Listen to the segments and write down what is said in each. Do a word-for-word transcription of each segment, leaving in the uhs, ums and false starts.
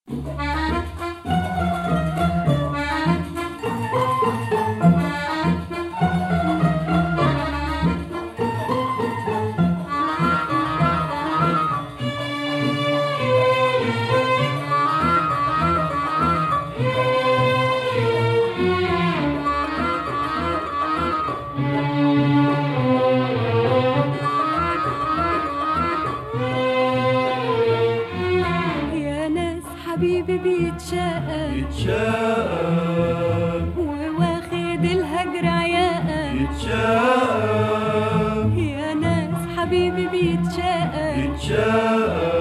حبيبي بيتشاقى يتشاقى وواخد الهجر عياقى يتشاقى يا ناس حبيبي بيتشاقى يتشاقى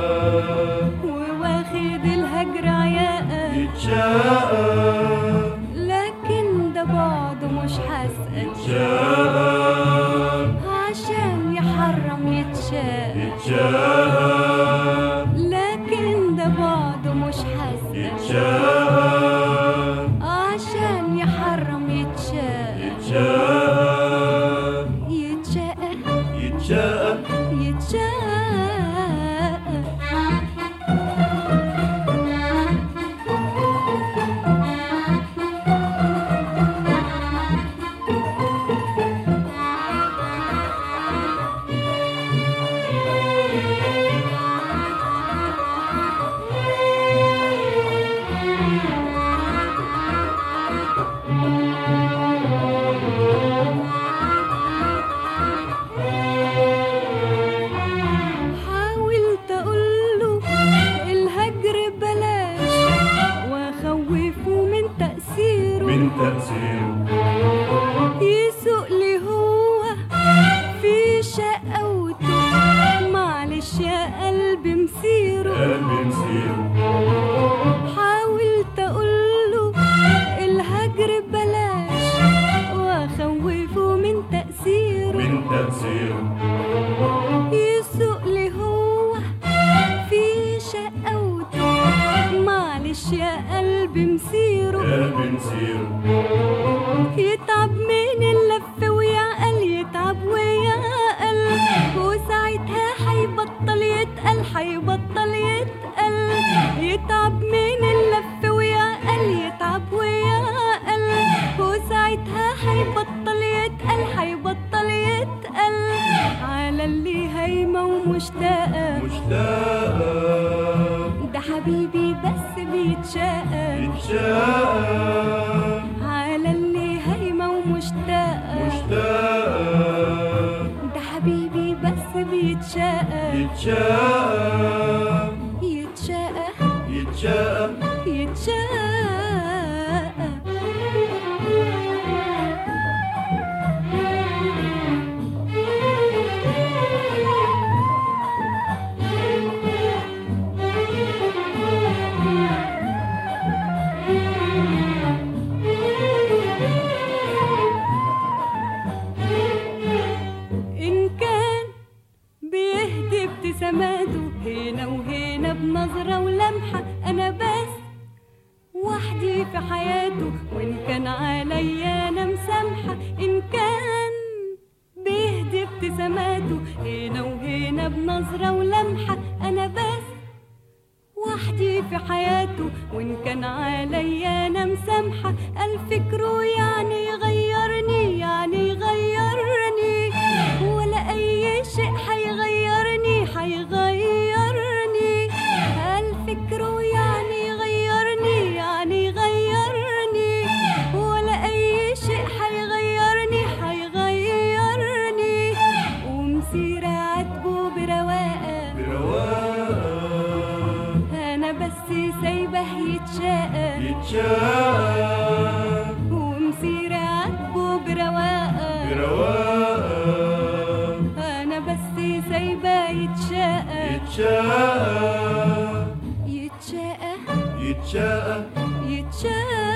وواخد الهجر عياقى يتشاقى لكن ده بعده مش هسأل يتشاقى عشان يحرم يتشاقى يتشاقى لكن ده بعده مش هسأل يتشاقى عشان يحرم يتشاقى يتشاقى يتشاقى يتشاقى يتشاقى حاولت أقوله الهجر بلاش وأخوفه من تأثيره من تأثيره يسوق لي هو في شقاوته معلش يا قلبي مسيره قلبي مسيره حاولت أقوله الهجر بلاش وأخوفه من تأثيره من تأثيره يسوق لي هو في شقاوته معلش يا قلبي مسيره قلبي مسيره يتعب من اللف ويعقل يتعب ويعقل وساعتها حيبطل يتقل حيبطل يتقل يتعب من اللف ويعقل يتعب ويعقل وساعتها حيبطل يتقل حيبطل يتقل على اللي هايمة ومشتاقة مشتاقة ده حبيبي بس بيتشاقى يتشاقى على اللي هايمة ومشتاقة مشتاقة ده حبيبي بس بيتشاقى يتشاقى يتشاقى يتشاقى يتشاقى إن كان بيهدي ابتساماته هنا وهنا بنظرة ولمحة أنا بس وحدي في حياته وإن كان عليا أنا مسامحة إن كان بيهدي ابتساماته هنا وهنا بنظرة ولمحة أنا بس وحدي في حياته وإن كان عليا أنا مسامحة الفكر يعني يغيرني يعني يغيرني ولا أي شيء حيغيرني حيغيرني الفكر يعني يغيرني يعني يغيرني ولا أي شيء حيغيرني حيغيرني ومسيرة عاتبه برواقة برواقة أنا بس سايبه يتشاقى يتشاقى ومسيرة عاتبه برواقة برواقة أنا بس سايبه يتشاقى يتشاقى يتشاقى يتشاقى يتشاقى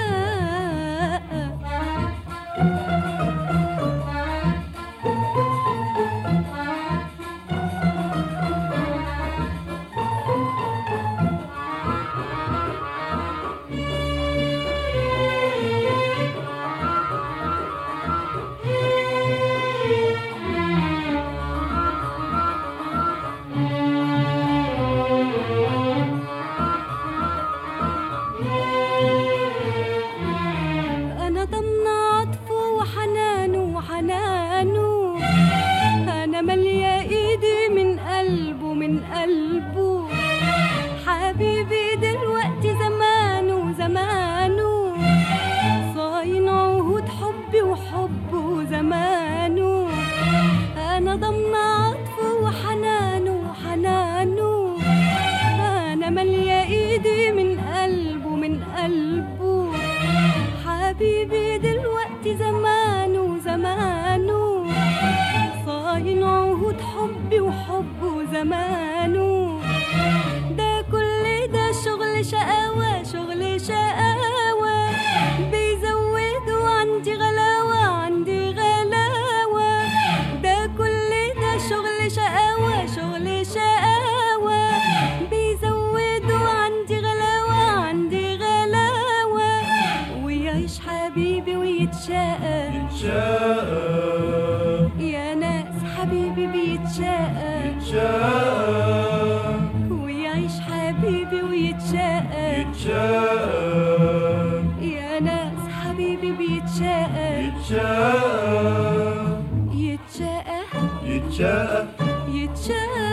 ايدي من قلبه من قلبه. حبيبي دلوقتي زمانه زمانه صاين عهود حبي وحبه زمانه. ده كل ده شغل شقاوة شغل شقاوة بيزودوا عندي غلاوة عندي غلاوة. ده كل ده شغل شقاوة شغل شقاوة بيزودوا عندي غلاوة عندي غلاوة. ويعيش حبيبي ويتشقى يتشاقى يا ناس حبيبي بيتشقى يتشاقى ويعيش حبيبي ويتشقى يتشاقى يا ناس حبيبي بيتشقى يتشاقى يتشقى يتشاقى يتشقى